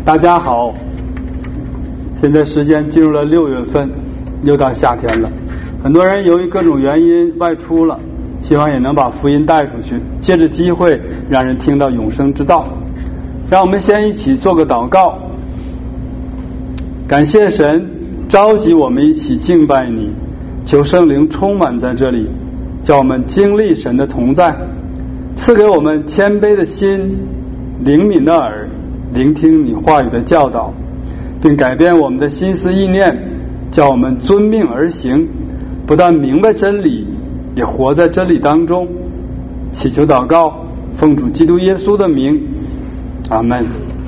大家好，现在时间进入了6月份，又到夏天了。很多人由于各种原因外出了，希望也能把福音带出去，借着机会让人听到永生之道。让我们先一起做个祷告，感谢神召集我们一起敬拜你，求圣灵充满在这里，叫我们经历神的同在，赐给我们谦卑的心，灵敏的耳，聆听你话语的教导，并改变我们的心思意念，叫我们遵命而行，不但明白真理，也活在真理当中。祈求祷告，奉主基督耶稣的名，阿们。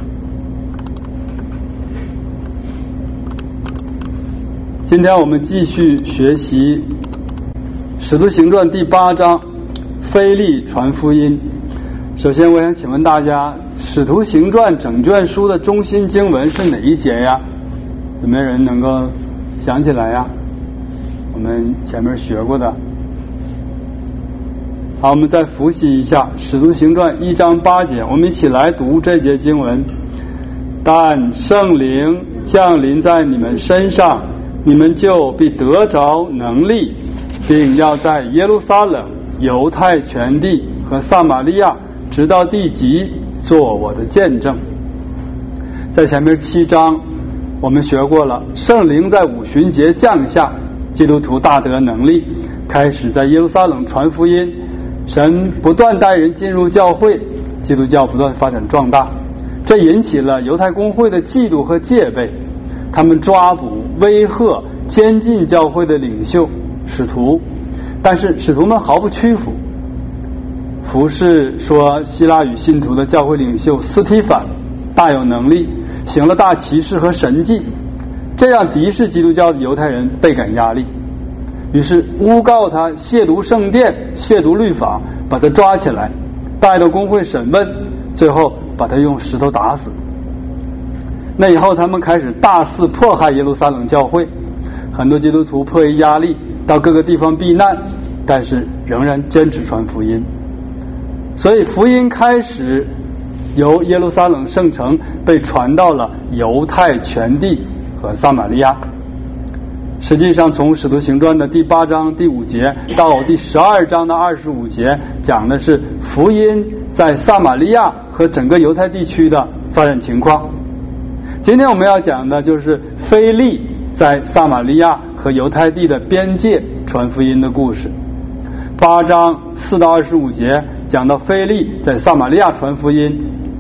今天我们继续学习使徒行传第8章，腓利传福音。首先我想请问大家，使徒行传整卷书的中心经文是哪一节呀？有没有人能够想起来呀？我们前面学过的。好，我们再复习一下使徒行传1章8节，我们一起来读这节经文。但圣灵降临在你们身上，你们就必得着能力，并要在耶路撒冷、犹太全地和撒玛利亚直到地极做我的见证。在前面7章我们学过了，圣灵在五旬节降下，基督徒大得能力，开始在耶路撒冷传福音，神不断带人进入教会，基督教不断发展壮大，这引起了犹太公会的嫉妒和戒备，他们抓捕、威吓、监禁教会的领袖使徒，但是使徒们毫不屈服。服侍说希腊语信徒的教会领袖斯提反大有能力，行了大奇事和神迹，这让敌视基督教的犹太人倍感压力，于是诬告他亵渎圣殿、亵渎律法，把他抓起来带到公会审问，最后把他用石头打死。那以后他们开始大肆迫害耶路撒冷教会，很多基督徒迫于压力到各个地方避难，但是仍然坚持传福音。所以福音开始由耶路撒冷圣城被传到了犹太全地和撒玛利亚。实际上从使徒行传的第8章第5节到第12章的25节，讲的是福音在撒玛利亚和整个犹太地区的发展情况。今天我们要讲的就是腓利在撒玛利亚和犹太地的边界传福音的故事。8章4到25节讲到腓利在撒玛利亚传福音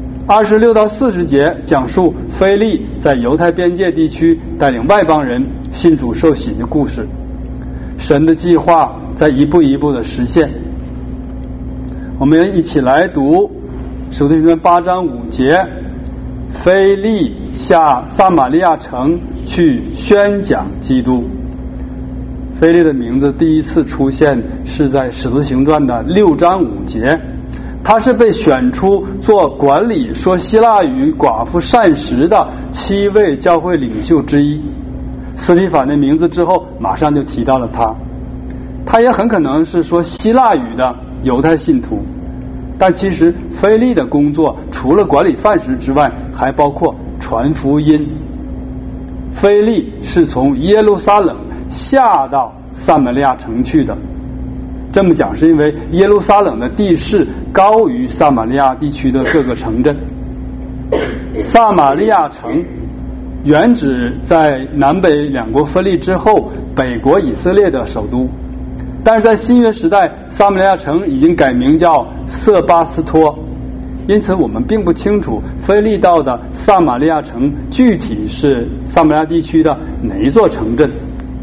，26到40节讲述腓利在犹太边界地区带领外邦人信主受洗的故事。神的计划在一步一步的实现。我们一起来读使徒行传8章5节，腓利下撒玛利亚城去宣讲基督。腓利的名字第一次出现是在使徒行传的6章5节，他是被选出做管理说希腊语寡妇膳食的7位教会领袖之一。斯提反的名字之后马上就提到了他，他也很可能是说希腊语的犹太信徒，但其实腓利的工作除了管理饭食之外，还包括传福音。腓利是从耶路撒冷下到撒玛利亚城去的，这么讲是因为耶路撒冷的地势高于撒玛利亚地区的各个城镇。撒玛利亚城原指在南北两国分立之后北国以色列的首都，但是在新约时代撒玛利亚城已经改名叫色巴斯托，因此我们并不清楚腓利到的撒玛利亚城具体是撒玛利亚地区的哪一座城镇。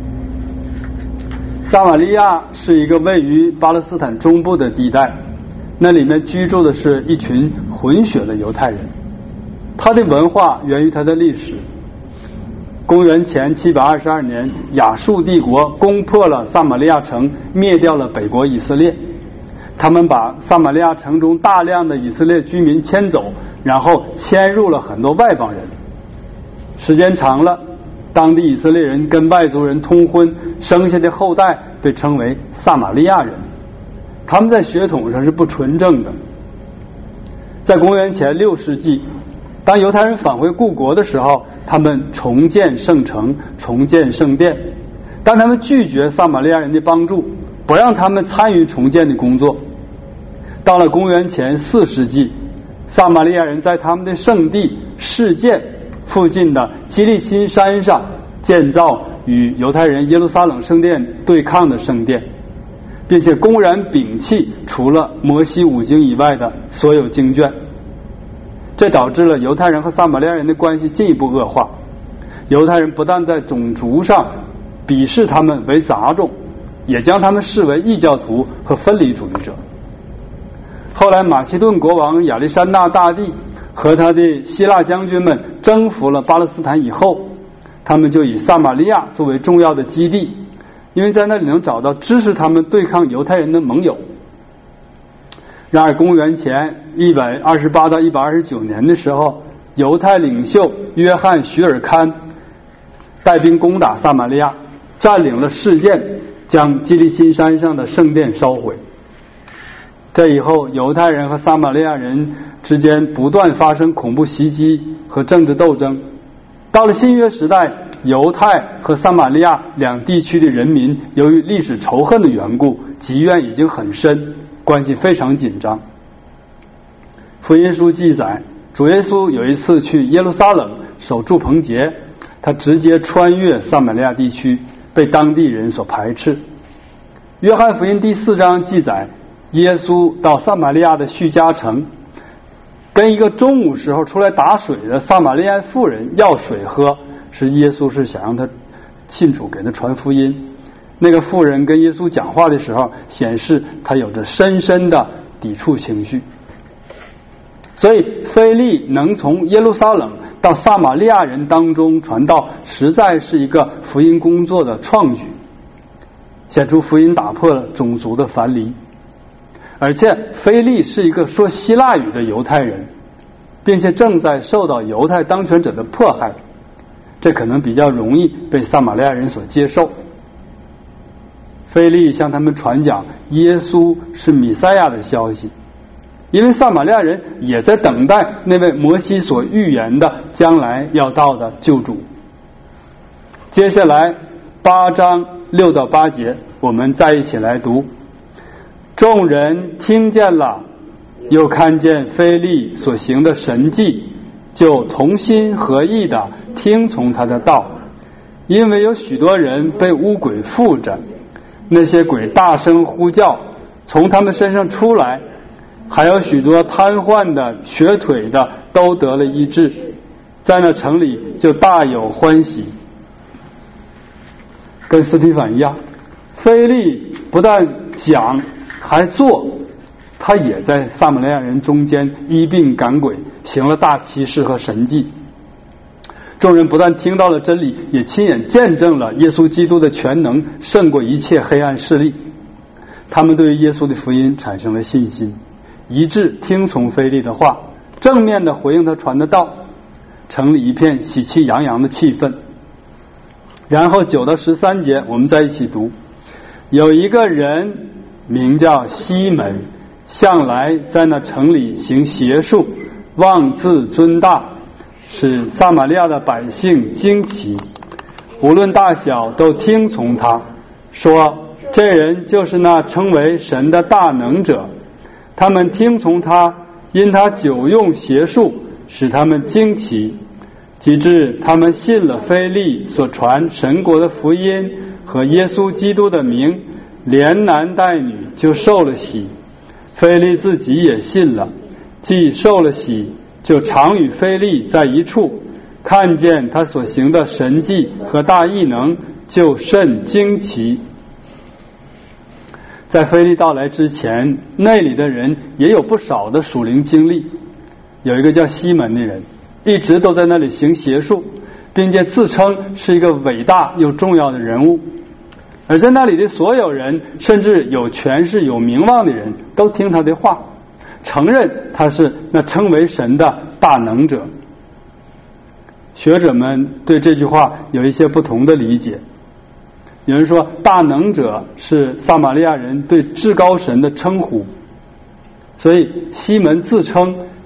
撒玛利亚是一个位于巴勒斯坦中部的地带，那里面居住的是一群混血的犹太人，它的文化源于它的历史。公元前722年，亚述帝国攻破了撒玛利亚城，灭掉了北国以色列。他们把撒玛利亚城中大量的以色列居民迁走，然后迁入了很多外邦人。时间长了，当地以色列人跟外族人通婚，生下的后代被称为撒玛利亚人，他们在血统上是不纯正的。在公元前6世纪， 当犹太人返回故国的时候，他们重建圣城，重建圣殿。当他们拒绝撒玛利亚人的帮助，不让他们参与重建的工作。到了公元前4世纪，撒玛利亚人在他们的圣地示剑附近的基利心山上建造与犹太人耶路撒冷圣殿对抗的圣殿，并且公然摒弃除了摩西5经以外的所有经卷。这导致了犹太人和撒玛利亚人的关系进一步恶化。犹太人不但在种族上鄙视他们为杂种，也将他们视为异教徒和分离主义者。后来马其顿国王亚历山大大帝和他的希腊将军们征服了巴勒斯坦以后，他们就以撒玛利亚作为重要的基地，因为在那里能找到支持他们对抗犹太人的盟友。然而公元前128到129年的时候，犹太领袖约翰许尔堪带兵攻打撒玛利亚，占领了示剑，将基利心山上的圣殿烧毁。这以后，犹太人和撒玛利亚人之间不断发生恐怖袭击和政治斗争。到了新约时代，犹太和撒玛利亚两地区的人民由于历史仇恨的缘故，积怨已经很深，关系非常紧张。福音书记载，主耶稣有一次去耶路撒冷守住棚节，他直接穿越撒玛利亚地区，被当地人所排斥。约翰福音第4章记载，耶稣到撒玛利亚的叙加城，跟一个中午时候出来打水的撒玛利亚妇人要水喝，是耶稣是想让他信主，给他传福音。那个妇人跟耶稣讲话的时候，显示他有着深深的抵触情绪。所以腓利能从耶路撒冷到撒玛利亚人当中传道，实在是一个福音工作的创举，显出福音打破了种族的藩篱。而且腓利是一个说希腊语的犹太人，并且正在受到犹太当权者的迫害，这可能比较容易被撒玛利亚人所接受。腓利向他们传讲耶稣是弥赛亚的消息，因为撒玛利亚人也在等待那位摩西所预言的将来要到的救主。接下来8章6到8节，我们再一起来读。众人听见了，又看见腓利所行的神迹，就同心合意的听从他的道，因为有许多人被污鬼附着，那些鬼大声呼叫，从他们身上出来，还有许多瘫痪的、瘸腿的都得了医治，在那城里就大有欢喜。跟斯提反一样，腓利不但讲还做，他也在撒玛利亚人中间医病赶鬼，行了大奇事和神迹。众人不但听到了真理，也亲眼见证了耶稣基督的全能胜过一切黑暗势力。他们对于耶稣的福音产生了信心，一致听从腓利的话，正面的回应他传的道，城里一片喜气洋洋的气氛。然后9到13节，我们再一起读。有一个人名叫西门，向来在那城里行邪术，妄自尊大，使撒玛利亚的百姓惊奇，无论大小都听从他，说这人就是那称为神的大能者。他们听从他，因他久用邪术，使他们惊奇，及至他们信了腓利所传神国的福音和耶稣基督的名，连男带女就受了洗。腓利自己也信了，既受了洗，就常与腓利在一处，看见他所行的神迹和大异能，就甚惊奇。在腓利到来之前，那里的人也有不少的属灵经历。有一个叫西门的人，一直都在那里行邪术，并且自称是一个伟大又重要的人物。而在那里的所有人，甚至有权势有名望的人，都听他的话，承认他是那称为神的大能者。学者们对这句话有一些不同的理解。有人说大能者是撒玛利亚人对至高神的称呼，所以西门自称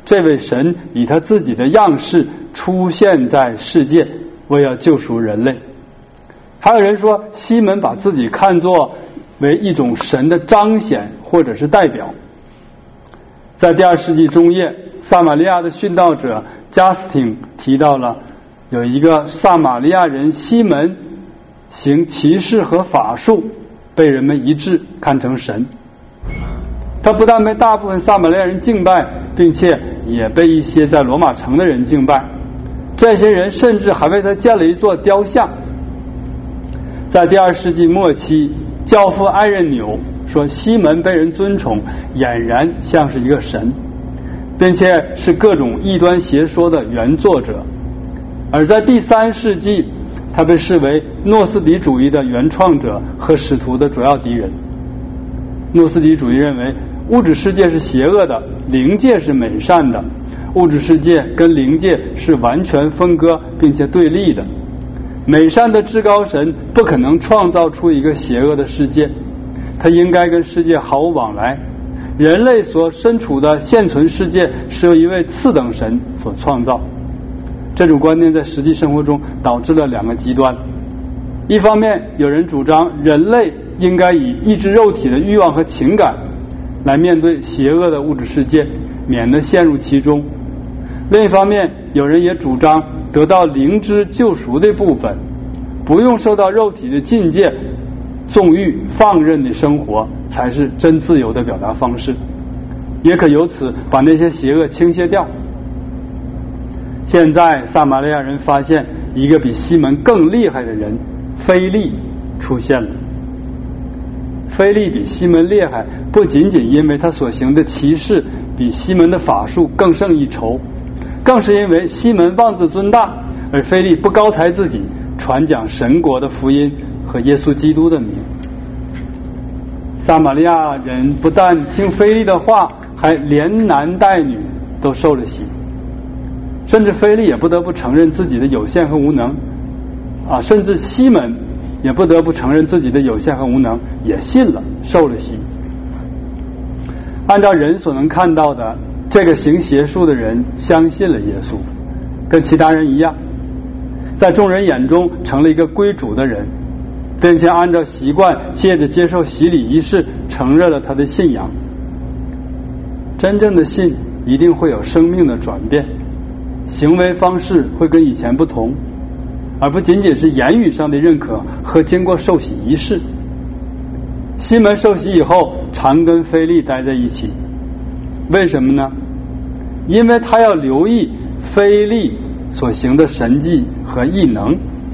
这位神以他自己的样式出现在世界，为要救赎人类。还有人说，西门把自己看作为一种神的彰显或者是代表。在第2世纪中叶，撒玛利亚的殉道者加斯汀提到了有一个撒玛利亚人西门行奇事和法术，被人们一致看成神。他不但被大部分撒玛利亚人敬拜，并且也被一些在罗马城的人敬拜，这些人甚至还为他建了一座雕像。在第2世纪末期，教父艾任纽说，西门被人尊崇，俨然像是一个神，并且是各种异端邪说的原作者。而在第3世纪，他被视为诺斯底主义的原创者和使徒的主要敌人。诺斯底主义认为物质世界是邪恶的，灵界是美善的，物质世界跟灵界是完全分割并且对立的。美善的至高神不可能创造出一个邪恶的世界，他应该跟世界毫无往来。人类所身处的现存世界是由一位次等神所创造。这种观念在实际生活中导致了2个极端。一方面，有人主张人类应该以抑制肉体的欲望和情感来面对邪恶的物质世界，免得陷入其中。另一方面，有人也主张得到灵之救赎的部分，不用受到肉体的禁戒，纵欲放任的生活才是真自由的表达方式，也可由此把那些邪恶倾泻掉。现在撒玛利亚人发现一个比西门更厉害的人，腓力出现了。腓力比西门厉害，不仅仅因为他所行的奇事比西门的法术更胜一筹，更是因为西门妄自尊大，而腓力不高抬自己，传讲神国的福音和耶稣基督的名。撒玛利亚人不但听腓力的话，还连男带女都受了洗，甚至腓力也不得不承认自己的有限和无能甚至西门也不得不承认自己的有限和无能，也信了，受了洗。按照人所能看到的，这个行邪术的人相信了耶稣，跟其他人一样，在众人眼中成了一个归主的人，并且按照习惯借着接受洗礼仪式承认了他的信仰。真正的信一定会有生命的转变，行为方式会跟以前不同，而不仅仅是言语上的认可和经过受洗仪式。西门受洗以后常跟腓力待在一起，为什么呢？因为他要留意腓力所行的神迹和异能，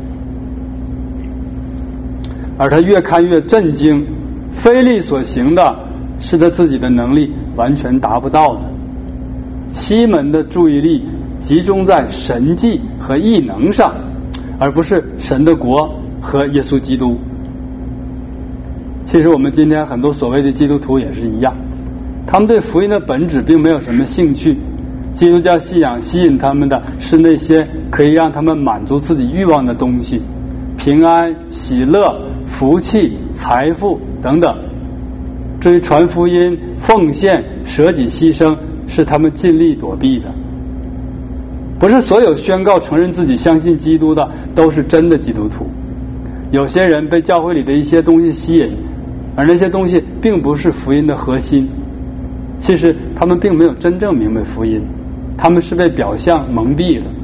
而他越看越震惊，腓力所行的是他自己的能力完全达不到的。西门的注意力集中在神迹和异能上，而不是神的国和耶稣基督。其实我们今天很多所谓的基督徒也是一样，他们对福音的本质并没有什么兴趣。基督教信仰吸引他们的是那些可以让他们满足自己欲望的东西，平安、喜乐、福气、财富等等。至于传福音、奉献、舍己牺牲，是他们尽力躲避的。不是所有宣告承认自己相信基督的都是真的基督徒。有些人被教会里的一些东西吸引，而那些东西并不是福音的核心。其实他们并没有真正明白福音，他们是被表象蒙蔽了。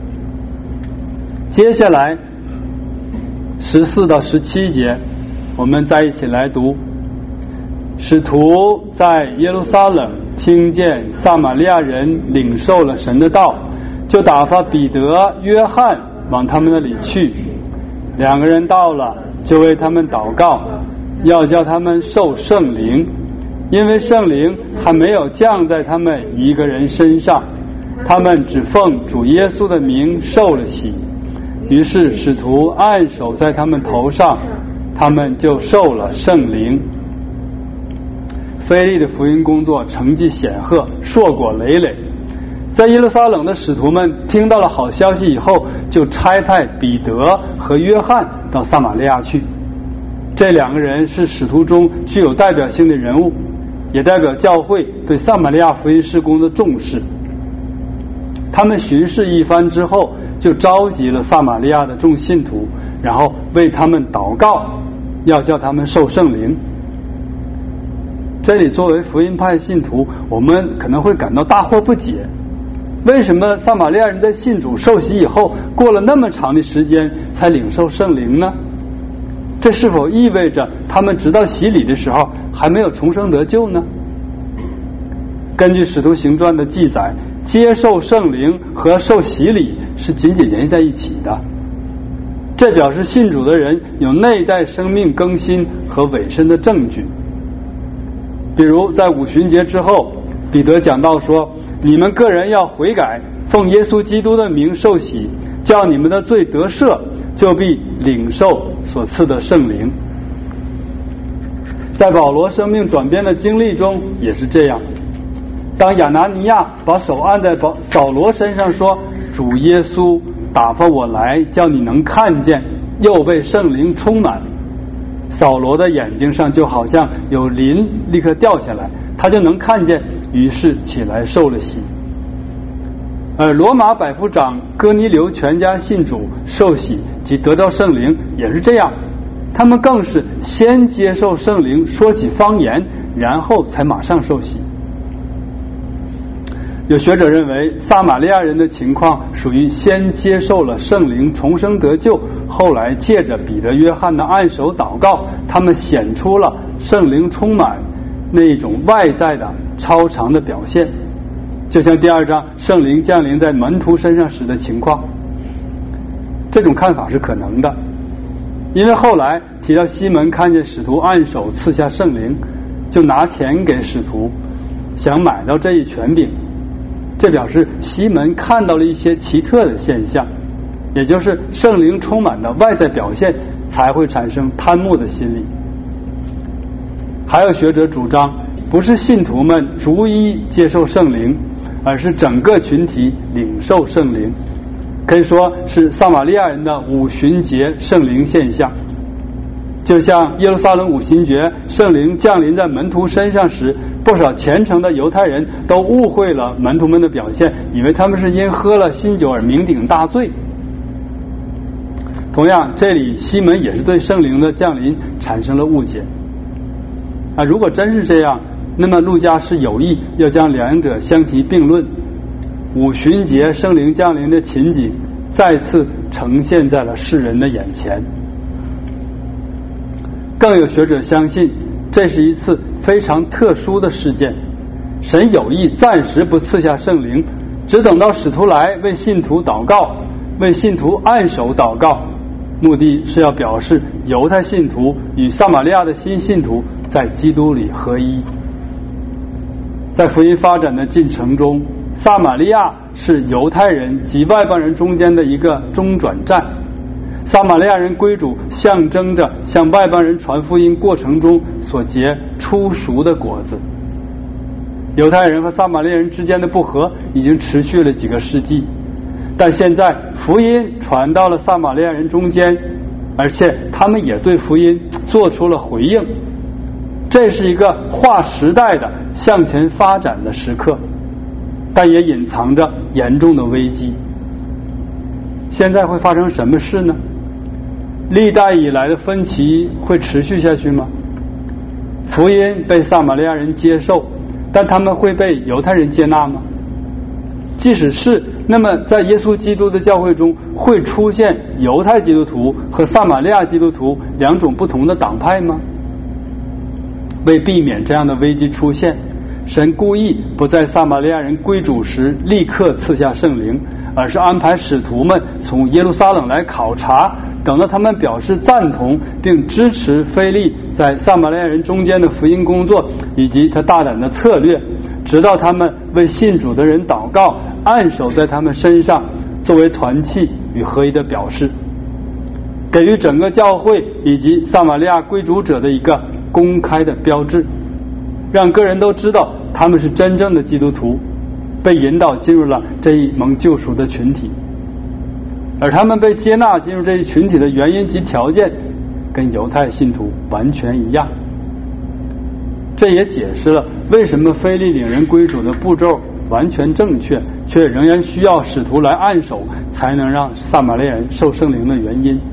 接下来14到17节，我们再一起来读。使徒在耶路撒冷听见撒玛利亚人领受了神的道，就打发彼得、约翰往他们那里去。2个人到了，就为他们祷告，要叫他们受圣灵，因为圣灵还没有降在他们一个人身上，他们只奉主耶稣的名受了洗。于是使徒按手在他们头上，他们就受了圣灵。腓力的福音工作成绩显赫，硕果累累。在耶路撒冷的使徒们听到了好消息以后，就差派彼得和约翰到撒玛利亚去。这2个人是使徒中具有代表性的人物，也代表教会对撒玛利亚福音事工的重视。 他们巡视一番之后，就召集了撒玛利亚的众信徒，然后为他们祷告，要叫他们受圣灵。这里作为福音派信徒，我们可能会感到大惑不解，为什么撒玛利亚人在信主受洗以后，过了那么长的时间才领受圣灵呢？这是否意味着他们直到洗礼的时候还没有重生得救呢？根据使徒行传的记载，接受圣灵和受洗礼是紧紧联系在一起的，这表示信主的人有内在生命更新和委身的证据。比如在五旬节之后，彼得讲到说，你们个人要悔改，奉耶稣基督的名受洗，叫你们的罪得赦，就必领受所赐的圣灵。在保罗生命转变的经历中也是这样，当亚拿尼亚把手按在扫罗身上说，主耶稣打发我来叫你能看见，又被圣灵充满，扫罗的眼睛上就好像有鳞立刻掉下来，他就能看见，于是起来受了洗。而罗马百夫长哥尼流全家信主受洗及得到圣灵也是这样，他们更是先接受圣灵，说起方言，然后才马上受洗。有学者认为，撒玛利亚人的情况属于先接受了圣灵重生得救，后来借着彼得约翰的按手祷告，他们显出了圣灵充满那一种外在的超常的表现，就像第2章圣灵降临在门徒身上时的情况。这种看法是可能的，因为后来提到西门看见使徒按手赐下圣灵，就拿钱给使徒，想买到这一权柄。这表示西门看到了一些奇特的现象，也就是圣灵充满的外在表现才会产生贪慕的心理。还有学者主张，不是信徒们逐一接受圣灵，而是整个群体领受圣灵，可以说是撒玛利亚人的五旬节圣灵现象。就像耶路撒冷五旬节圣灵降临在门徒身上时，不少虔诚的犹太人都误会了门徒们的表现，以为他们是因喝了新酒而酩酊大醉。同样，这里西门也是对圣灵的降临产生了误解。如果真是这样，那么路加是有意要将两者相提并论，五旬节圣灵降临的情景再次呈现在了世人的眼前。更有学者相信，这是一次非常特殊的事件，神有意暂时不赐下圣灵，只等到使徒来为信徒祷告，为信徒按手祷告，目的是要表示犹太信徒与撒玛利亚的新信徒在基督里合一。在福音发展的进程中，撒玛利亚是犹太人及外邦人中间的一个中转站，撒玛利亚人归主象征着向外邦人传福音过程中所结初熟的果子。犹太人和撒玛利亚人之间的不和已经持续了几个世纪，但现在福音传到了撒玛利亚人中间，而且他们也对福音做出了回应。这是一个划时代的向前发展的时刻，但也隐藏着严重的危机。现在会发生什么事呢？历代以来的分歧会持续下去吗？福音被撒玛利亚人接受，但他们会被犹太人接纳吗？即使是，那么在耶稣基督的教会中会出现犹太基督徒和撒玛利亚基督徒两种不同的党派吗？为避免这样的危机出现，神故意不在撒玛利亚人归主时立刻赐下圣灵，而是安排使徒们从耶路撒冷来考察，等到他们表示赞同并支持腓力在撒玛利亚人中间的福音工作以及他大胆的策略，直到他们为信主的人祷告，按手在他们身上，作为团契与合一的表示，给予整个教会以及撒玛利亚归主者的一个公开的标志，让个人都知道他们是真正的基督徒，被引导进入了这一蒙救赎的群体。而他们被接纳进入这一群体的原因及条件跟犹太信徒完全一样。这也解释了为什么腓力领人归主的步骤完全正确， 却仍然需要使徒来按手才能让撒玛利亚人受圣灵的原因。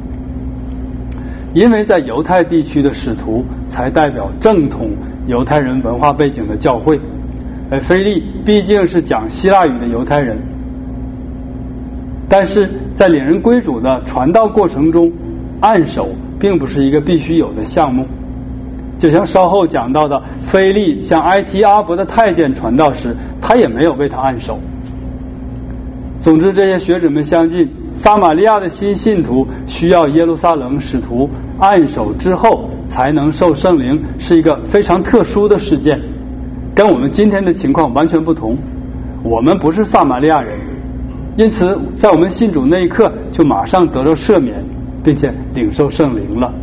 因为在犹太地区的使徒才代表正统犹太人文化背景的教会，而腓利毕竟是讲希腊语的犹太人。但是在领人归主的传道过程中，按手并不是一个必须有的项目。就像稍后讲到的，腓利向埃提阿伯的太监传道时，他也没有为他按手。总之，这些学者们相信，撒玛利亚的新信徒需要耶路撒冷使徒按手之后才能受圣灵，是一个非常特殊的事件，跟我们今天的情况完全不同。我们不是撒玛利亚人，因此在我们信主那一刻就马上得到赦免，并且领受圣灵了。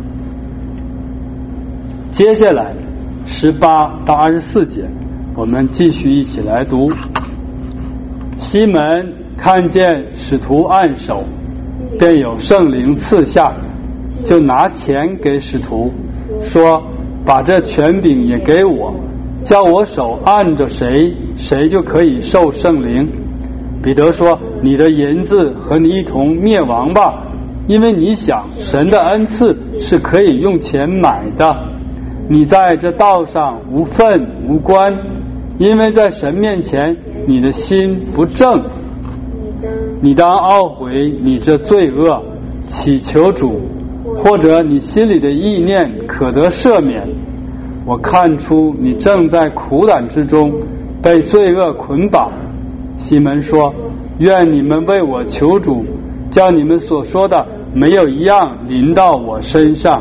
接下来18到24节，我们继续一起来读。西门看见使徒按手，便有圣灵赐下，就拿钱给使徒，说：把这权柄也给我，叫我手按着谁，谁就可以受圣灵。彼得说：你的银子和你一同灭亡吧，因为你想神的恩赐是可以用钱买的。你在这道上无份无关，因为在神面前你的心不正。你当懊悔你这罪恶，祈求主，或者你心里的意念可得赦免。我看出你正在苦胆之中，被罪恶捆绑。西门说：愿你们为我求主，叫你们所说的没有一样临到我身上。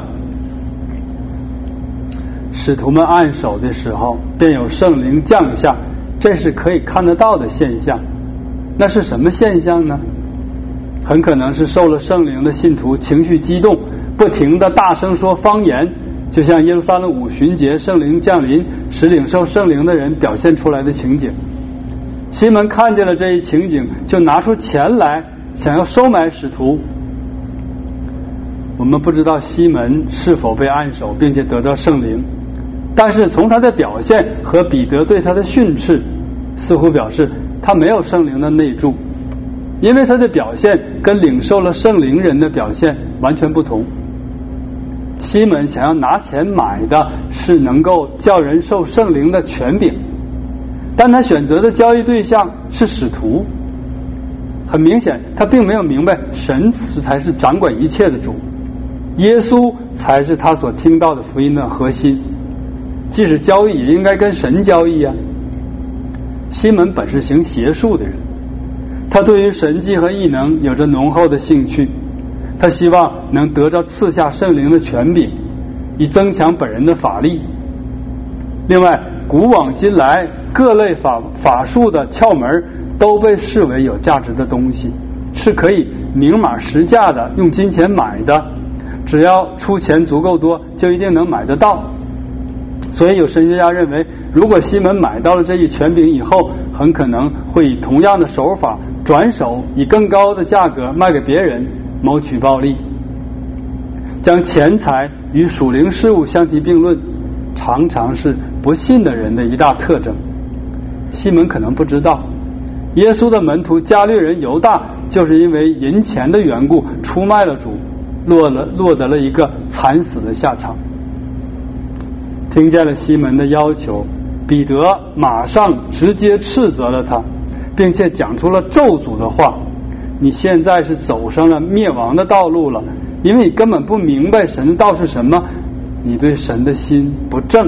使徒们按手的时候，便有圣灵降下，这是可以看得到的现象。那是什么现象呢？很可能是受了圣灵的信徒情绪激动，不停地大声说方言，就像耶路撒冷五旬节圣灵降临使领受圣灵的人表现出来的情景。西门看见了这一情景，就拿出钱来想要收买使徒。我们不知道西门是否被按手并且得到圣灵，但是从他的表现和彼得对他的训斥，似乎表示他没有圣灵的内住，因为他的表现跟领受了圣灵人的表现完全不同。西门想要拿钱买的是能够叫人受圣灵的权柄，但他选择的交易对象是使徒。很明显，他并没有明白神才是掌管一切的主，耶稣才是他所听到的福音的核心。即使交易也应该跟神交易啊。西门本是行邪术的人，他对于神迹和异能有着浓厚的兴趣，他希望能得着赐下圣灵的权柄，以增强本人的法力。另外，古往今来各类法术的窍门都被视为有价值的东西，是可以明码实价的用金钱买的，只要出钱足够多就一定能买得到。所以有神学家认为，如果西门买到了这一权柄以后，很可能会以同样的手法转手以更高的价格卖给别人，谋取暴利。将钱财与属灵事物相提并论，常常是不信的人的一大特征。西门可能不知道，耶稣的门徒加略人犹大就是因为银钱的缘故出卖了主，落得了一个惨死的下场。听见了西门的要求，彼得马上直接斥责了他，并且讲出了咒诅的话：你现在是走上了灭亡的道路了，因为你根本不明白神的道是什么，你对神的心不正。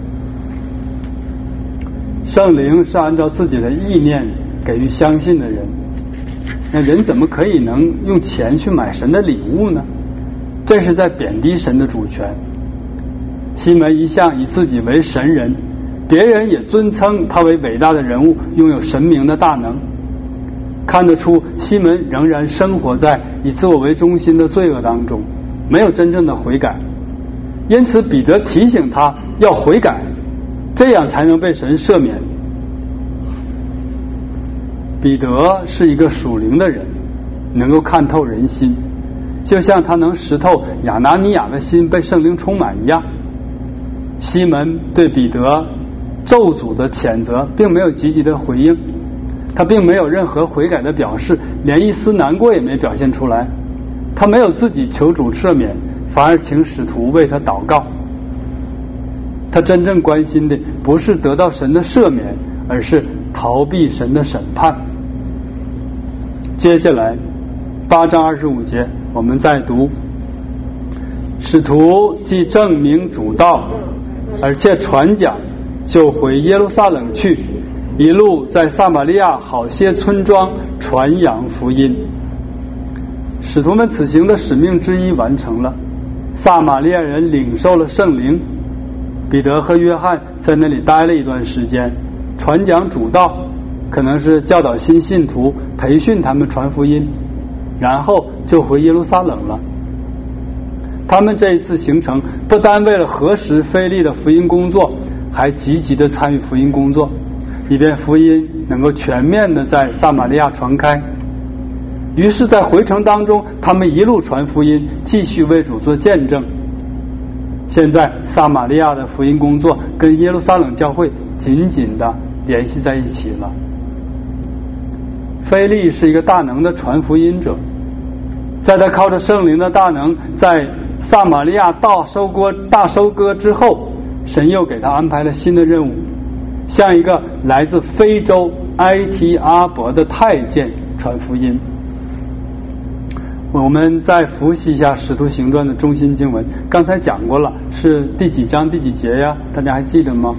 圣灵是按照自己的意念给予相信的人，那人怎么可以能用钱去买神的礼物呢？这是在贬低神的主权。西门一向以自己为神人，别人也尊称他为伟大的人物，拥有神明的大能。看得出西门仍然生活在以自我为中心的罪恶当中，没有真正的悔改。因此彼得提醒他要悔改，这样才能被神赦免。彼得是一个属灵的人，能够看透人心，就像他能识透亚拿尼亚的心被圣灵充满一样。西门对彼得咒诅的谴责并没有积极的回应， 他并没有任何悔改的表示，连一丝难过也没表现出来。他没有自己求主赦免，反而请使徒为他祷告。他真正关心的不是得到神的赦免，而是逃避神的审判。接下来8章25节我们再读，使徒既证明主道，而且传讲，就回耶路撒冷去，一路在撒玛利亚好些村庄传扬福音。使徒们此行的使命之一完成了，撒玛利亚人领受了圣灵，彼得和约翰在那里待了一段时间，传讲主道，可能是教导新信徒，培训他们传福音，然后就回耶路撒冷了。他们这一次行程不单为了核实腓力的福音工作，还积极地参与福音工作，以便福音能够全面地在撒玛利亚传开。于是在回程当中，他们一路传福音，继续为主做见证。现在撒玛利亚的福音工作跟耶路撒冷教会紧紧地联系在一起了。腓力是一个大能的传福音者，在他靠着圣灵的大能在撒玛利亚大收割之后，神又给他安排了新的任务，向一个来自非洲埃提阿伯的太监传福音。我们再复习一下《使徒行传》的中心经文，刚才讲过了，是第几章第几节呀？大家还记得吗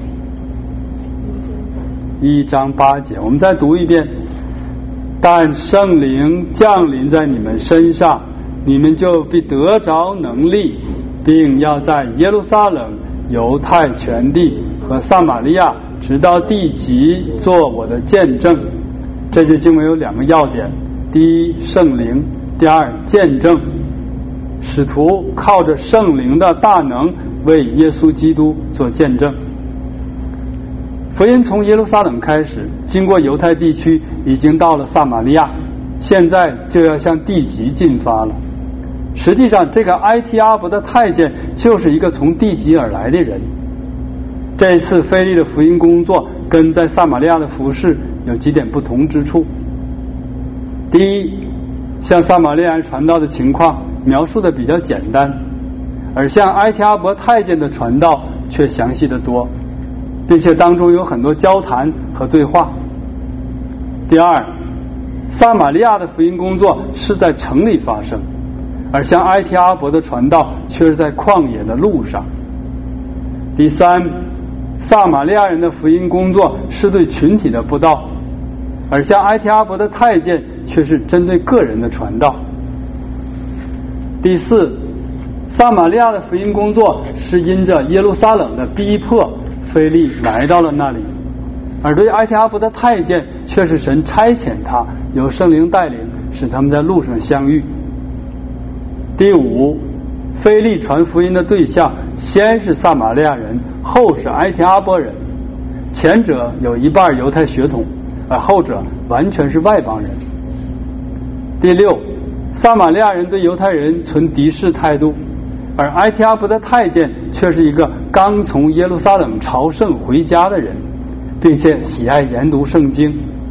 ？1章8节，我们再读一遍。但圣灵降临在你们身上，你们就必得着能力，并要在耶路撒冷、犹太全地和撒玛利亚直到地极做我的见证。这些经文有2个要点：第一，圣灵；第二，见证。使徒靠着圣灵的大能为耶稣基督做见证。福音从耶路撒冷开始，经过犹太地区，已经到了撒玛利亚，现在就要向地极进发了。实际上，这个埃提阿伯的太监就是一个从地极而来的人。这一次腓力的福音工作跟在撒玛利亚的服事有几点不同之处。第一，向撒玛利亚人传道的情况描述的比较简单，而向埃提阿伯太监的传道却详细得多，并且当中有很多交谈和对话。第二，撒玛利亚的福音工作是在城里发生，而像埃提阿伯的传道却是在旷野的路上。第三，撒玛利亚人的福音工作是对群体的布道，而像埃提阿伯的太监却是针对个人的传道。第四，撒玛利亚的福音工作是因着耶路撒冷的逼迫，腓力来到了那里，而对埃提阿伯的太监却是神差遣他，由圣灵带领，使他们在路上相遇。第五，腓力传福音的对象先是撒玛利亚人，后是埃提阿伯人，前者有一半犹太血统，而后者完全是外邦人。第六，撒玛利亚人对犹太人存敌视态度，而埃提阿伯的太监却是一个刚从耶路撒冷朝圣回家的人，并且喜爱研读圣经。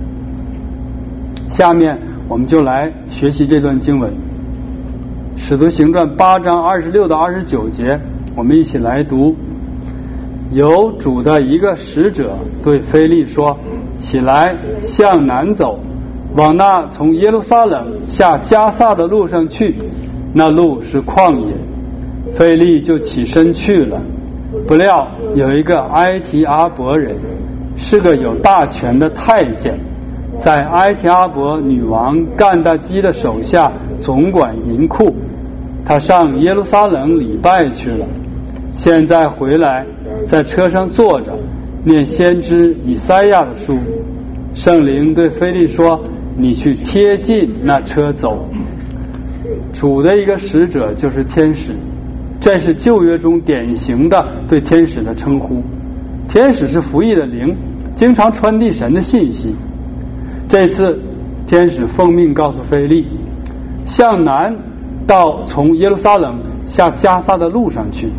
下面我们就来学习这段经文，使徒行传8章26到29节，我们一起来读。有主的一个使者对腓力说，起来向南走，往那从耶路撒冷下加萨的路上去，那路是旷野。腓力就起身去了，不料有一个埃提阿伯人，是个有大权的太监，在埃提阿伯女王干大基的手下总管银库，他上耶路撒冷礼拜去了，现在回来在车上坐着念先知以赛亚的书。圣灵对腓力说，你去贴近那车走。主的一个使者就是天使，这是旧约中典型的对天使的称呼。天使是服役的灵，经常传递神的信息。这次天使奉命告诉腓力，向南到从耶路撒冷下加萨的路上去。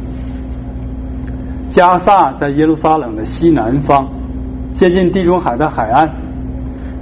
加萨在耶路撒冷的西南方，接近地中海的海岸。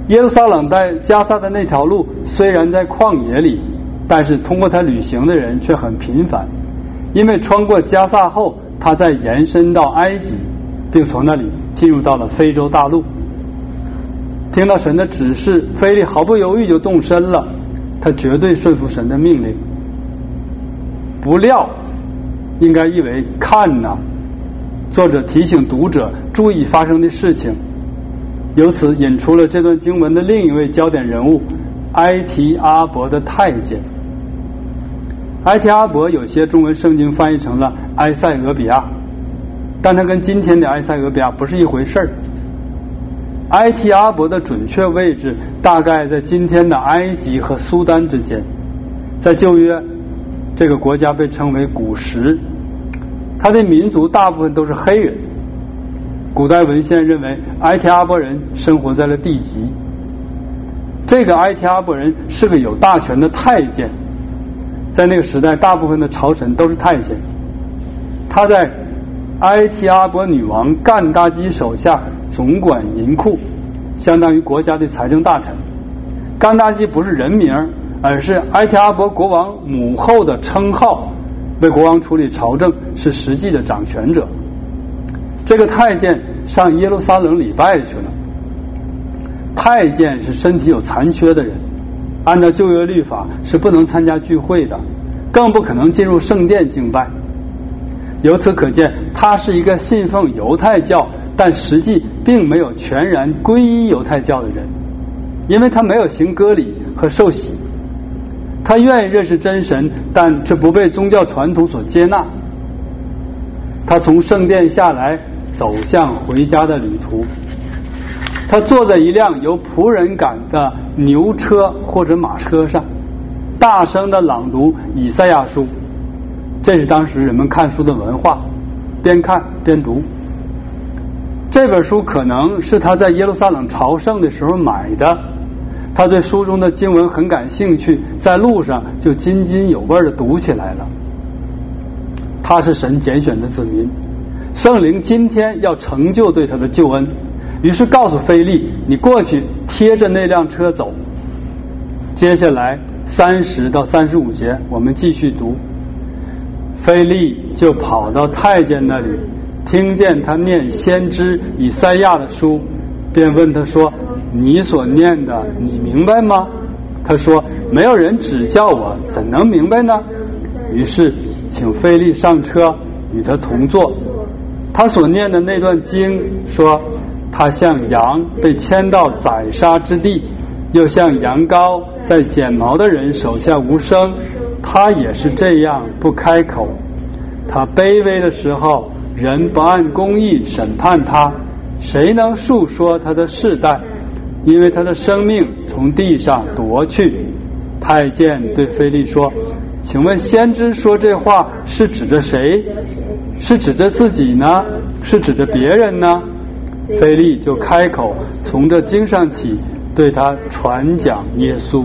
耶路撒冷在加萨的那条路虽然在旷野里，但是通过它旅行的人却很频繁，因为穿过加萨后，它再延伸到埃及，并从那里进入到了非洲大陆。听到神的指示，腓力毫不犹豫就动身了，他绝对顺服神的命令。不料应该译为看哪，作者提醒读者注意发生的事情，由此引出了这段经文的另一位焦点人物埃提阿伯的太监。埃提阿伯有些中文圣经翻译成了埃塞俄比亚，但它跟今天的埃塞俄比亚不是一回事儿。埃提阿伯的准确位置大概在今天的埃及和苏丹之间，在旧约这个国家被称为古时，他的民族大部分都是黑人。古代文献认为埃提阿伯人生活在了地极。这个埃提阿伯人是个有大权的太监，在那个时代大部分的朝臣都是太监。他在埃提阿伯女王干达基手下总管银库，相当于国家的财政大臣。干达基不是人名，而是埃提阿伯国王母后的称号，为国王处理朝政，是实际的掌权者。这个太监上耶路撒冷礼拜去了。太监是身体有残缺的人，按照旧约律法是不能参加聚会的，更不可能进入圣殿敬拜。由此可见，他是一个信奉犹太教但实际并没有全然皈依犹太教的人，因为他没有行割礼和受洗。他愿意认识真神，但这不被宗教传统所接纳。他从圣殿下来，走向回家的旅途。他坐在一辆由仆人赶的牛车或者马车上，大声地朗读以赛亚书。这是当时人们看书的文化，边看边读。这本书可能是他在耶路撒冷朝圣的时候买的，他对书中的经文很感兴趣，在路上就津津有味地读起来了。他是神拣选的子民，圣灵今天要成就对他的救恩，于是告诉腓力，你过去贴着那辆车走。接下来30到35节我们继续读。腓力就跑到太监那里，听见他念先知以赛亚的书，便问他说，你所念的你明白吗？他说，没有人指教我，怎能明白呢？于是请腓力上车，与他同坐。他所念的那段经说，他像羊被牵到宰杀之地，又像羊羔在剪毛的人手下无声，他也是这样不开口。他卑微的时候，人不按公义审判他，谁能述说他的世代？因为他的生命从地上夺去。太监对腓力说，请问先知说这话是指着谁？是指着自己呢？是指着别人呢？腓力就开口，从这经上起对他传讲耶稣。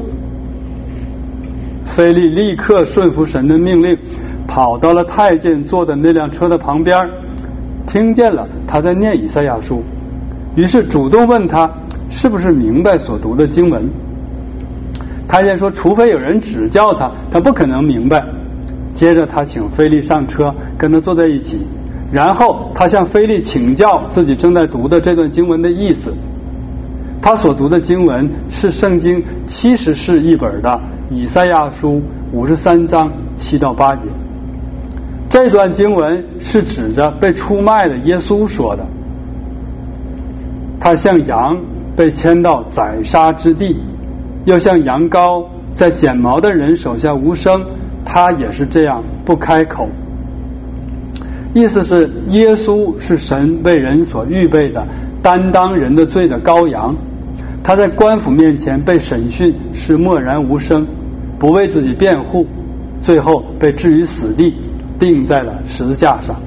腓力立刻顺服神的命令，跑到了太监坐的那辆车的旁边，听见了他在念以赛亚书，于是主动问他是不是明白所读的经文。太监说，除非有人指教他，他不可能明白。接着他请腓力上车，跟他坐在一起，然后他向腓力请教自己正在读的这段经文的意思。他所读的经文是圣经70世译本的以赛亚书53章7到8节。这段经文是指着被出卖的耶稣说的。他像羊被牵到宰杀之地，又像羊羔在剪毛的人手下无声，他也是这样不开口。意思是耶稣是神为人所预备的，担当人的罪的羔羊。他在官府面前被审讯是默然无声，不为自己辩护，最后被置于死地，钉在了十字架上。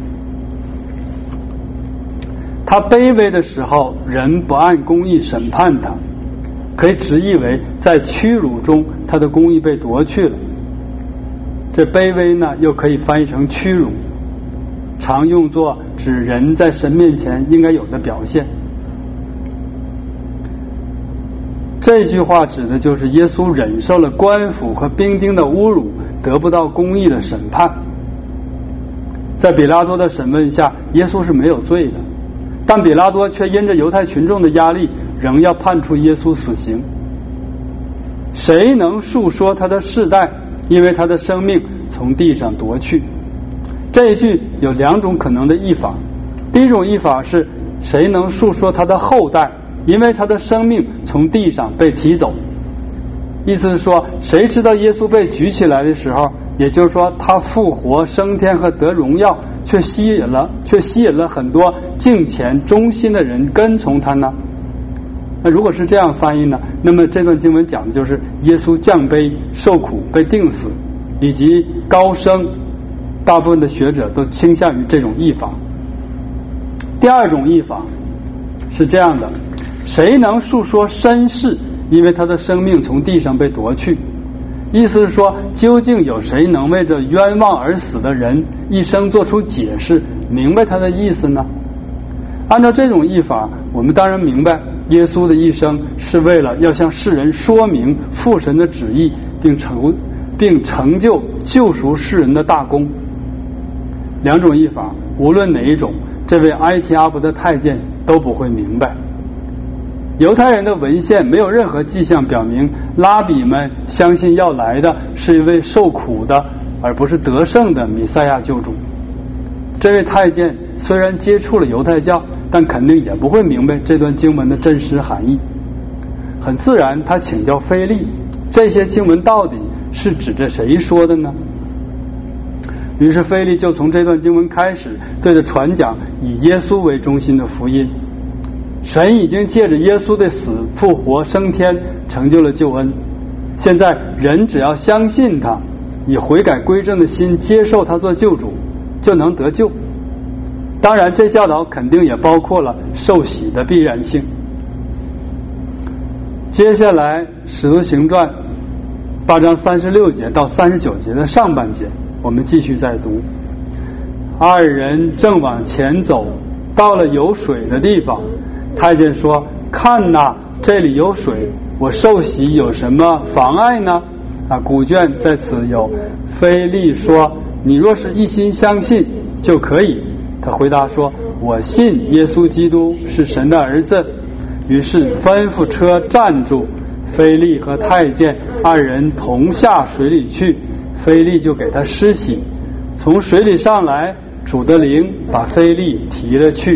他卑微的时候，人不按公义审判他，可以直译为在屈辱中他的公义被夺去了。这卑微呢，又可以翻译成屈辱，常用作指人在神面前应该有的表现。 这句话指的就是耶稣忍受了官府和兵丁的侮辱，得不到公义的审判。在比拉多的审问下，耶稣是没有罪的，但比拉多却因着犹太群众的压力，仍要判处耶稣死刑。谁能述说他的世代，因为他的生命从地上夺去？这一句有两种可能的译法。第一种译法是谁能述说他的后代，因为他的生命从地上被提走。意思是说，谁知道耶稣被举起来的时候，也就是说他复活升天和得荣耀，却吸引了很多敬虔忠心的人跟从他呢？那如果是这样翻译呢，那么这段经文讲的就是耶稣降卑受苦被钉死以及高升。大部分的学者都倾向于这种译法。第二种译法是这样的：谁能述说身世，因为他的生命从地上被夺去。意思是说，究竟有谁能为这冤枉而死的人一生做出解释，明白他的意思呢？按照这种译法，我们当然明白耶稣的一生是为了要向世人说明父神的旨意，并成就救赎世人的大功。两种译法，无论哪一种，这位埃提阿伯的太监都不会明白。犹太人的文献没有任何迹象表明拉比们相信要来的是一位受苦的而不是得胜的弥赛亚救主。这位太监虽然接触了犹太教，但肯定也不会明白这段经文的真实含义。很自然，他请教腓利，这些经文到底是指着谁说的呢？于是腓利就从这段经文开始，对着传讲以耶稣为中心的福音。神已经借着耶稣的死复活升天，成就了救恩。现在人只要相信他，以悔改归正的心接受他做救主，就能得救。当然，这教导肯定也包括了受洗的必然性。接下来使徒行传8章36节到39节的上半节，我们继续再读。二人正往前走，到了有水的地方，太监说：看哪，这里有水，我受洗有什么妨碍呢？古卷在此有腓利说：你若是一心相信就可以。他回答说：我信耶稣基督是神的儿子。于是吩咐车站住，腓利和太监二人同下水里去，腓利就给他施洗。从水里上来，主的灵把腓利提了去。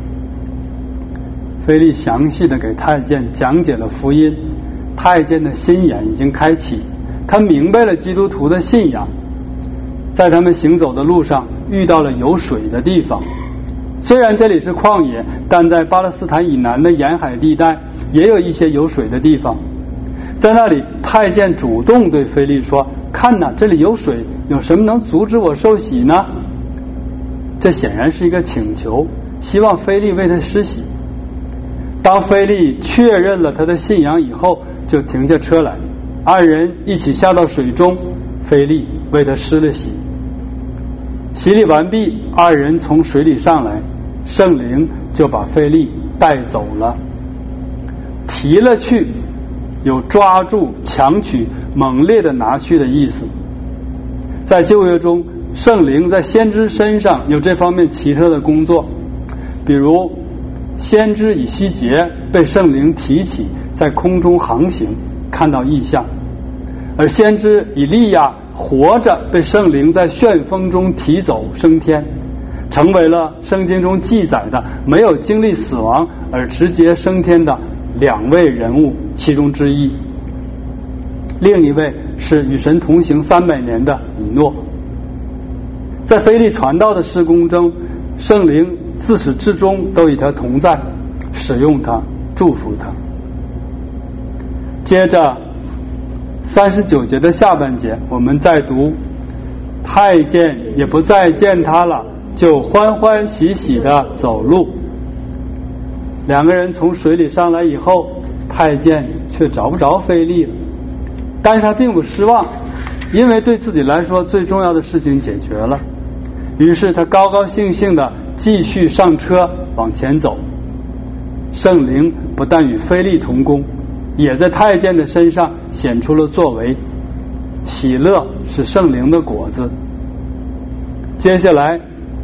腓利详细的给太监讲解了福音，太监的心眼已经开启，他明白了基督徒的信仰。在他们行走的路上遇到了有水的地方，虽然这里是旷野，但在巴勒斯坦以南的沿海地带也有一些有水的地方。在那里，太监主动对腓利说：看哪，这里有水，有什么能阻止我受洗呢？这显然是一个请求，希望腓利为他施洗。当腓利确认了他的信仰以后，就停下车来，二人一起下到水中，腓利为他施了洗。洗礼完毕，二人从水里上来，圣灵就把腓利带走了。提了去有抓住、强取、猛烈的拿去的意思。在旧约中，圣灵在先知身上有这方面奇特的工作，比如先知以西结被圣灵提起，在空中航行，看到异象；而先知以利亚活着被圣灵在旋风中提走升天，成为了圣经中记载的没有经历死亡而直接升天的两位人物其中之一。另一位是与神同行300年的以诺。在腓利传道的事工中，圣灵自始至终都与他同在，使用他，祝福他。接着39节的下半节，我们再读：太监也不再见他了，就欢欢喜喜地走路。两个人从水里上来以后，太监却找不着腓利了，但是他并不失望，因为对自己来说最重要的事情解决了。于是他高高兴兴地继续上车往前走。圣灵不但与腓利同工， 也在太监的身上显出了作为。喜乐是圣灵的果子。接下来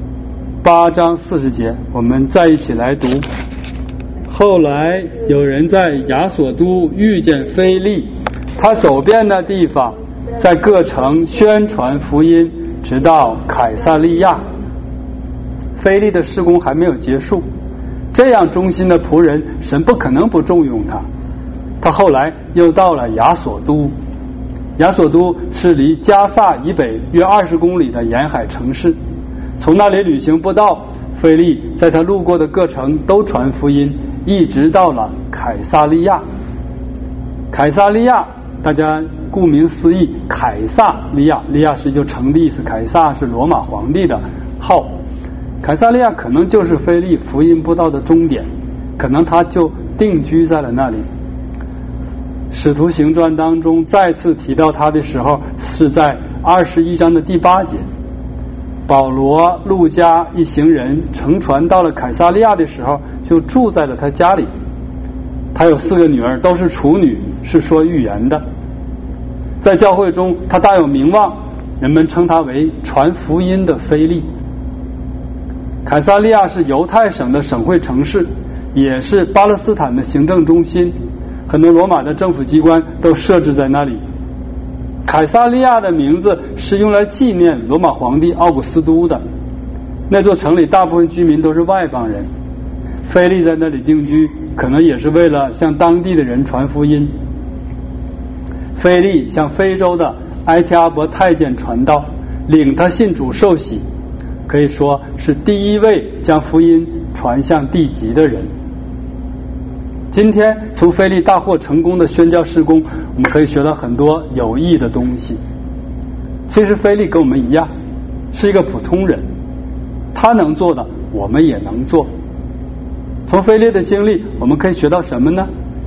8章40节，我们再一起来读。后来有人在亚索都遇见腓利，他走遍那地方，在各城宣传福音，直到凯撒利亚。腓利的事工还没有结束，这样忠心的仆人，神不可能不重用他。他后来又到了亚索都，亚索都是离加萨以北约20公里的沿海城市，从那里旅行不到，腓利在他路过的各城都传福音，一直到了凯撒利亚。凯撒利亚大家顾名思义，凯撒利亚，利亚是就城的意思，凯撒是罗马皇帝的号。凯撒利亚可能就是腓利福音布道的终点，可能他就定居在了那里。使徒行传当中再次提到他的时候，是在21章的第8节。保罗、路加一行人乘船到了凯撒利亚的时候，就住在了他家里。他有4个女儿，都是处女，是说预言的。在教会中他大有名望，人们称他为传福音的腓利。凯撒利亚是犹太省的省会城市，也是巴勒斯坦的行政中心，很多罗马的政府机关都设置在那里。凯撒利亚的名字是用来纪念罗马皇帝奥古斯都的。那座城里大部分居民都是外邦人，腓利在那里定居，可能也是为了向当地的人传福音。腓利向非洲的埃提阿伯太监传道，领他信主受洗，可以说是第一位将福音传向地极的人。今天从腓利大获成功的宣教事工，我们可以学到很多有益的东西。其实腓利跟我们一样，是一个普通人，他能做的我们也能做。从腓利的经历我们可以学到什么呢？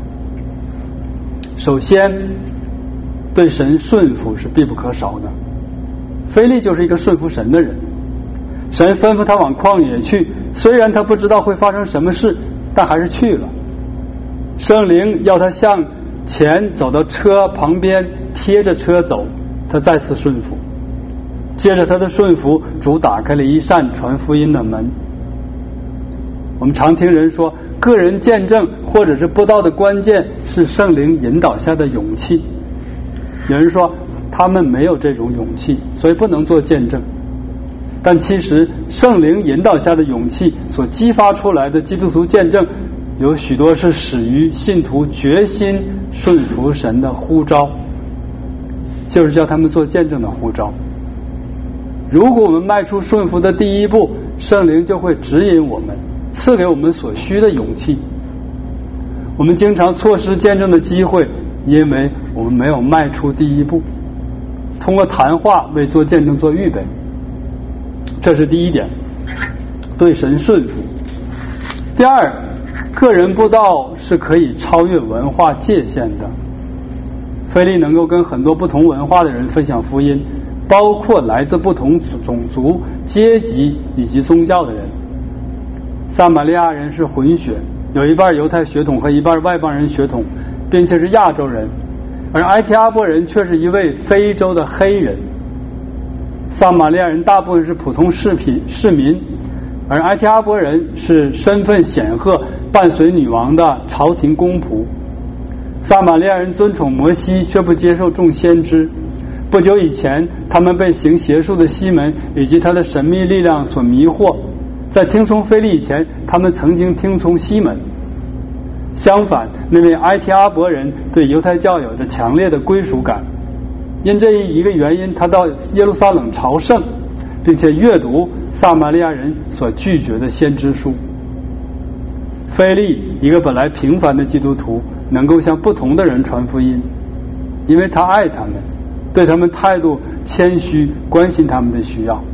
首先，对神顺服是必不可少的。腓利就是一个顺服神的人，神吩咐他往旷野去，虽然他不知道会发生什么事，但还是去了。圣灵要他向前走到车旁边，贴着车走，他再次顺服。接着他的顺服，主打开了一扇传福音的门。我们常听人说，个人见证或者是布道的关键是圣灵引导下的勇气。有人说他们没有这种勇气，所以不能做见证。但其实圣灵引导下的勇气所激发出来的基督徒见证，有许多是始于信徒决心顺服神的呼召，就是叫他们做见证的呼召。如果我们迈出顺服的第一步，圣灵就会指引我们，赐给我们所需的勇气。我们经常错失见证的机会，因为我们没有迈出第一步，通过谈话为做见证做预备。这是第一点，对神顺服。第二，个人布道是可以超越文化界限的。腓利能够跟很多不同文化的人分享福音，包括来自不同种族、阶级以及宗教的人。撒玛利亚人是混血，有一半犹太血统和一半外邦人血统，并且是亚洲人，而埃提阿波人却是一位非洲的黑人。撒玛利亚人大部分是普通市民，而埃提阿波人是身份显赫、伴随女王的朝廷公仆。撒玛利亚人尊崇摩西，却不接受众先知。不久以前，他们被行邪术的西门以及他的神秘力量所迷惑，在听从腓利以前，他们曾经听从西门。相反，那位埃提阿伯人对犹太教有着强烈的归属感，因这一个原因，他到耶路撒冷朝圣，并且阅读撒玛利亚人所拒绝的先知书。腓利，一个本来平凡的基督徒，能够向不同的人传福音，因为他爱他们，对他们态度谦虚，关心他们的需要。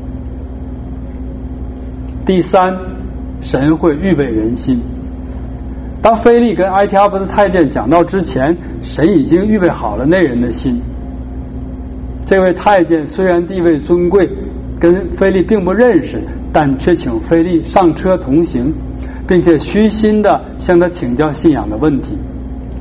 第三，神会预备人心。当腓利跟埃提阿伯的太监讲道之前，神已经预备好了那人的心。这位太监虽然地位尊贵，跟腓利并不认识，但却请腓利上车同行，并且虚心地向他请教信仰的问题。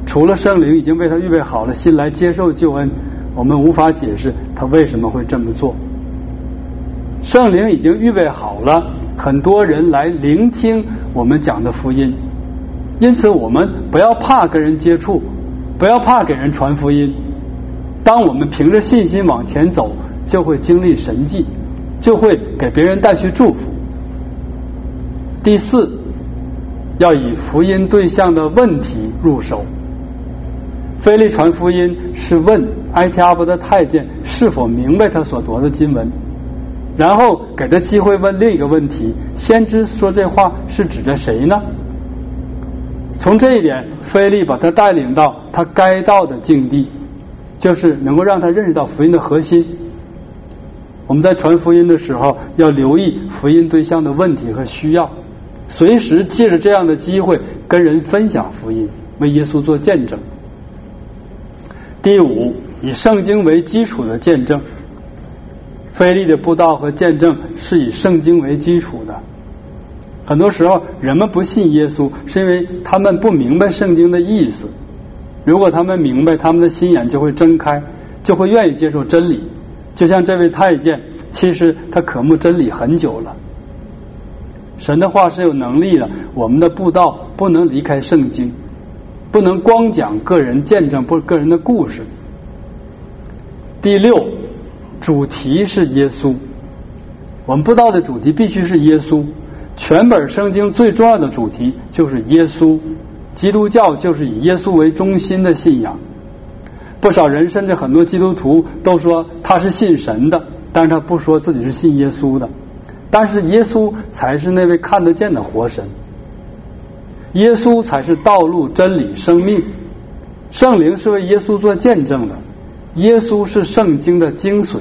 除了圣灵已经为他预备好了心来接受救恩，我们无法解释他为什么会这么做。圣灵已经预备好了很多人来聆听我们讲的福音，因此我们不要怕跟人接触，不要怕给人传福音。当我们凭着信心往前走，就会经历神迹，就会给别人带去祝福。第四，要以福音对象的问题入手。腓利传福音是问埃提阿伯的太监是否明白他所读的经文，然后给他机会问另一个问题：先知说这话是指着谁呢？从这一点，腓利把他带领到他该到的境地，就是能够让他认识到福音的核心。我们在传福音的时候，要留意福音对象的问题和需要，随时借着这样的机会跟人分享福音，为耶稣做见证。第五，以圣经为基础的见证。腓利的布道和见证是以圣经为基础的。很多时候人们不信耶稣，是因为他们不明白圣经的意思。如果他们明白，他们的心眼就会睁开，就会愿意接受真理。就像这位太监，其实他渴慕真理很久了。神的话是有能力的，我们的布道不能离开圣经，不能光讲个人见证，不是个人的故事。第六，主题是耶稣。我们布道的主题必须是耶稣。全本圣经最重要的主题就是耶稣。基督教就是以耶稣为中心的信仰。不少人甚至很多基督徒都说他是信神的，但是他不说自己是信耶稣的。但是耶稣才是那位看得见的活神，耶稣才是道路、真理、生命。圣灵是为耶稣做见证的，耶稣是圣经的精髓。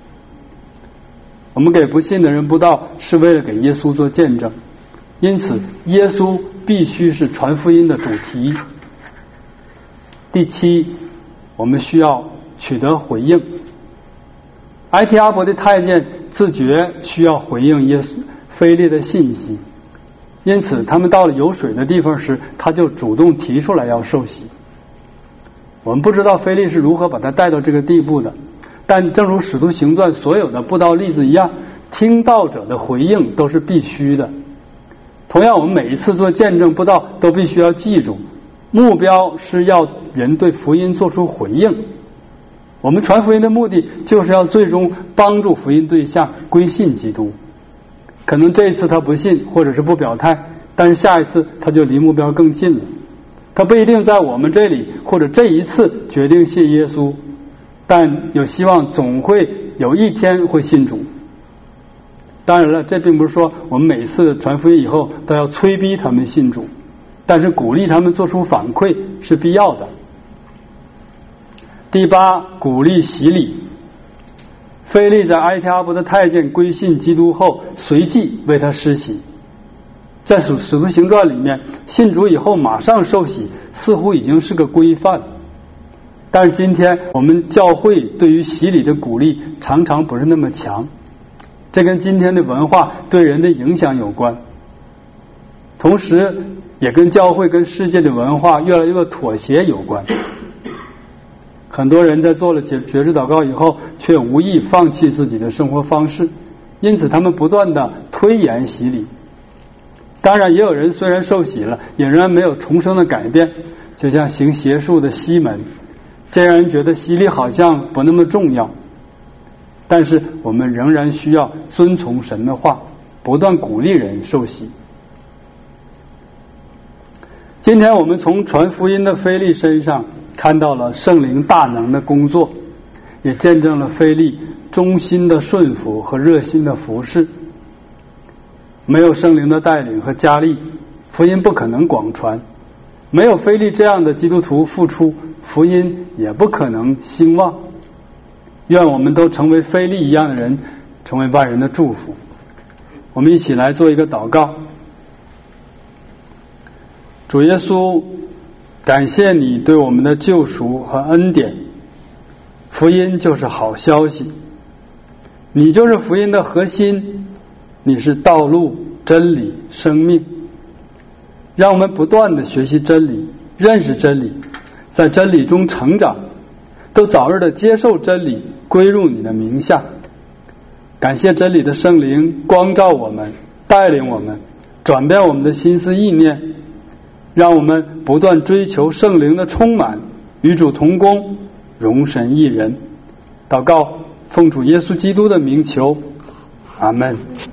我们给不信的人布道是为了给耶稣做见证，因此耶稣必须是传福音的主题。第七，我们需要取得回应。埃提阿伯的太监自觉需要回应耶稣腓利的信息，因此他们到了有水的地方时，他就主动提出来要受洗。我们不知道腓利是如何把他带到这个地步的，但正如使徒行传所有的布道例子一样，听道者的回应都是必须的。同样，我们每一次做见证布道都必须要记住，目标是要人对福音做出回应。我们传福音的目的就是要最终帮助福音对象归信基督。可能这一次他不信，或者是不表态，但是下一次他就离目标更近了。他不一定在我们这里或者这一次决定信耶稣，但有希望总会有一天会信主。当然了，这并不是说我们每次传福音以后都要催逼他们信主，但是鼓励他们做出反馈是必要的。第八，鼓励洗礼。腓利在埃提阿伯的太监归信基督后，随即为他施洗。在使徒行传里面，信主以后马上受洗似乎已经是个规范，但是今天我们教会对于洗礼的鼓励常常不是那么强，这跟今天的文化对人的影响有关，同时也跟教会跟世界的文化越来越妥协有关。很多人在做了决志祷告以后，却无意放弃自己的生活方式，因此他们不断的推延洗礼。当然也有人虽然受洗了，也仍然没有重生的改变，就像行邪术的西门，这让人觉得洗礼好像不那么重要。但是我们仍然需要遵从神的话，不断鼓励人受洗。今天我们从传福音的腓利身上看到了圣灵大能的工作，也见证了腓利忠心的顺服和热心的服侍。没有圣灵的带领和加力，福音不可能广传；没有腓利这样的基督徒付出，福音也不可能兴旺。愿我们都成为腓利一样的人，成为万人的祝福。我们一起来做一个祷告。主耶稣，感谢你对我们的救赎和恩典。福音就是好消息，你就是福音的核心，你是道路、真理、生命。让我们不断的学习真理，认识真理， 在真理中成长，都早日的接受真理，归入你的名下。感谢真理的圣灵光照我们，带领我们，转变我们的心思意念，让我们不断追求圣灵的充满，与主同工，荣神益人。祷告奉主耶稣基督的名求，阿们。